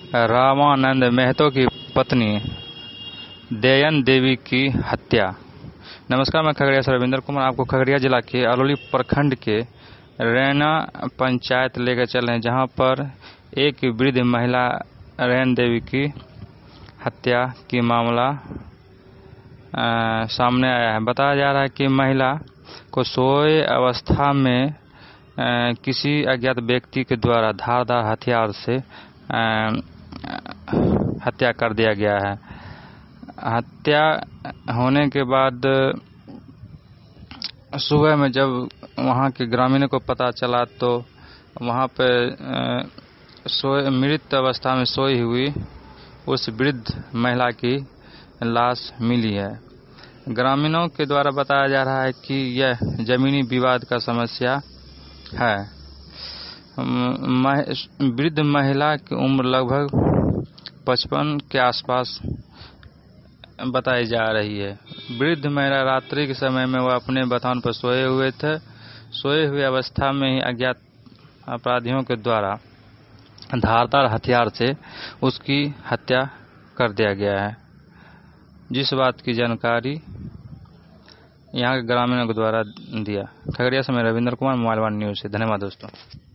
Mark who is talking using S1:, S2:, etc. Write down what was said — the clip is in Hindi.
S1: रामानंद महतो की पत्नी दयन देवी की हत्या। नमस्कार, मैं खगड़िया से रविंद्र कुमार आपको खगड़िया जिला के अलौली प्रखंड के रैना पंचायत लेकर चल रहे हैं, जहां पर एक वृद्ध महिला दयन देवी की हत्या की मामला सामने आया है। बताया जा रहा है कि महिला को सोए अवस्था में किसी अज्ञात व्यक्ति के द्वारा धारदार हथियार से हत्या कर दिया गया है। हत्या होने के बाद सुबह में जब वहां के ग्रामीणों को पता चला तो वहां पे मृत अवस्था में सोई हुई उस वृद्ध महिला की लाश मिली है। ग्रामीणों के द्वारा बताया जा रहा है कि यह जमीनी विवाद का समस्या है। वृद्ध महिला की उम्र लगभग 55 के आसपास बताई जा रही है। वृद्ध महिला रात्रि के समय में वह अपने बथान पर सोए हुए थे। सोए हुए अवस्था में ही अज्ञात अपराधियों के द्वारा धारदार हथियार से उसकी हत्या कर दिया गया है, जिस बात की जानकारी यहाँ के ग्रामीणों के द्वारा दिया। खगड़िया से मैं Ravindra Kumar, mobile one news से। धन्यवाद दोस्तों।